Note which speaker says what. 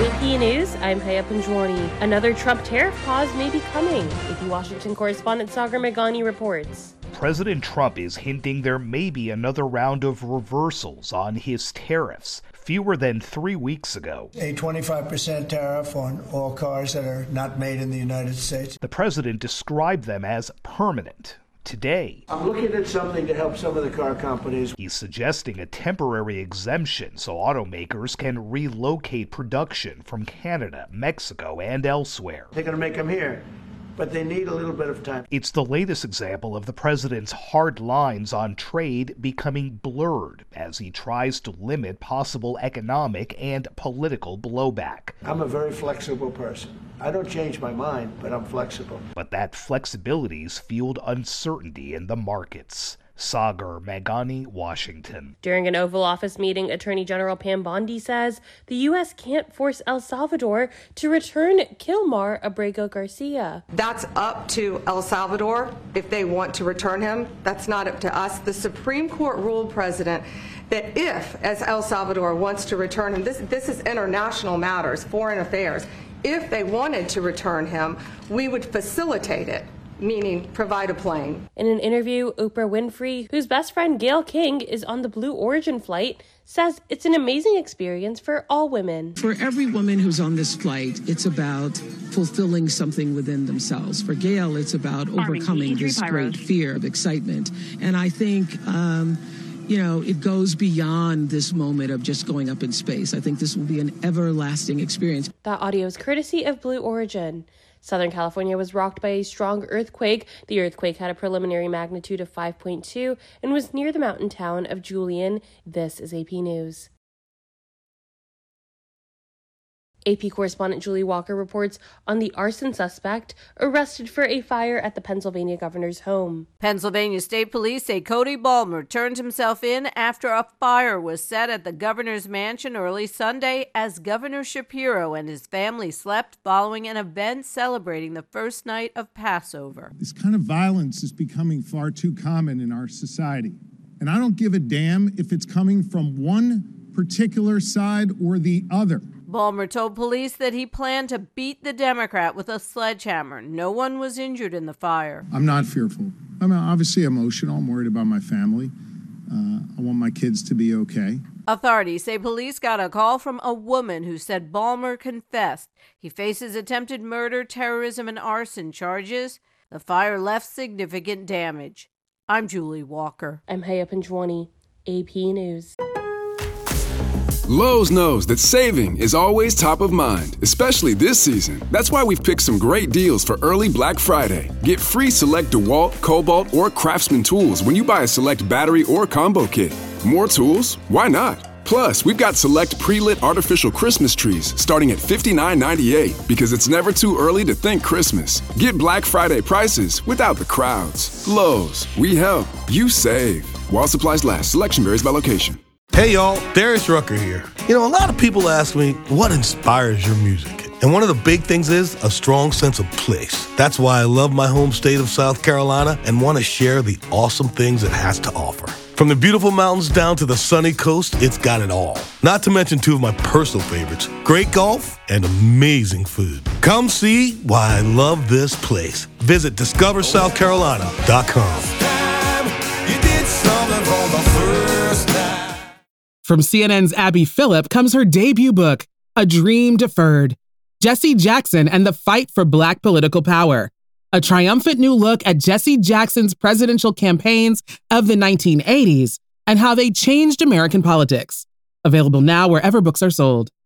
Speaker 1: AP News, I'm Haya Panjwani. Another Trump tariff pause may be coming. AP Washington correspondent Sagar Meghani reports.
Speaker 2: President Trump is hinting there may be another round of reversals on his tariffs, fewer than 3 weeks ago.
Speaker 3: A 25% tariff on all cars that are not made in the United States.
Speaker 2: The president described them as permanent. Today,
Speaker 3: I'm looking at something to help some of the car companies.
Speaker 2: He's suggesting a temporary exemption so automakers can relocate production from Canada, Mexico, and elsewhere.
Speaker 3: They're going to make them here, but they need a little bit of time.
Speaker 2: It's the latest example of the president's hard lines on trade becoming blurred as he tries to limit possible economic and political blowback.
Speaker 3: I'm a very flexible person. I don't change my mind, but I'm flexible.
Speaker 2: But that flexibility's fueled uncertainty in the markets. Sagar Meghani, Washington.
Speaker 1: During an Oval Office meeting, Attorney General Pam Bondi says the U.S. can't force El Salvador to return Kilmar Abrego Garcia.
Speaker 4: That's up to El Salvador if they want to return him. That's not up to us. The Supreme Court ruled, President, that if, as El Salvador wants to return him, this is international matters, foreign affairs. If they wanted to return him, we would facilitate it, meaning provide a plane.
Speaker 1: In an interview, Oprah Winfrey, whose best friend Gayle King is on the Blue Origin flight, says it's an amazing experience for all women.
Speaker 5: For every woman who's on this flight, it's about fulfilling something within themselves. For Gayle, it's about overcoming this great fear of excitement. And I think, it goes beyond this moment of just going up in space. I think this will be an everlasting experience.
Speaker 1: That audio is courtesy of Blue Origin. Southern California was rocked by a strong earthquake. The earthquake had a preliminary magnitude of 5.2 and was near the mountain town of Julian. This is AP News. AP correspondent Julie Walker reports on the arson suspect arrested for a fire at the Pennsylvania governor's home.
Speaker 6: Pennsylvania State Police say Cody Balmer turned himself in after a fire was set at the governor's mansion early Sunday as Governor Shapiro and his family slept following an event celebrating the first night of Passover.
Speaker 7: This kind of violence is becoming far too common in our society. And I don't give a damn if it's coming from one particular side or the other.
Speaker 6: Balmer told police that he planned to beat the Democrat with a sledgehammer. No one was injured in the fire.
Speaker 7: I'm not fearful. I'm obviously emotional. I'm worried about my family. I want my kids to be okay.
Speaker 6: Authorities say police got a call from a woman who said Balmer confessed. He faces attempted murder, terrorism, and arson charges. The fire left significant damage. I'm Julie Walker.
Speaker 1: I'm Haya Panjwani, AP News.
Speaker 8: Lowe's knows that saving is always top of mind, especially this season. That's why we've picked some great deals for early Black Friday. Get free select DeWalt, Cobalt, or Craftsman tools when you buy a select battery or combo kit. More tools? Why not? Plus, we've got select pre-lit artificial Christmas trees starting at $59.98 because it's never too early to think Christmas. Get Black Friday prices without the crowds. Lowe's, we help, you save. While supplies last, selection varies by location.
Speaker 9: Hey y'all, Darius Rucker here. A lot of people ask me, what inspires your music? And one of the big things is a strong sense of place. That's why I love my home state of South Carolina and want to share the awesome things it has to offer. From the beautiful mountains down to the sunny coast, it's got it all. Not to mention two of my personal favorites, great golf and amazing food. Come see why I love this place. Visit discoversouthcarolina.com.
Speaker 10: From CNN's Abby Phillip comes her debut book, A Dream Deferred, Jesse Jackson and the Fight for Black Political Power, a triumphant new look at Jesse Jackson's presidential campaigns of the 1980s and how they changed American politics. Available now wherever books are sold.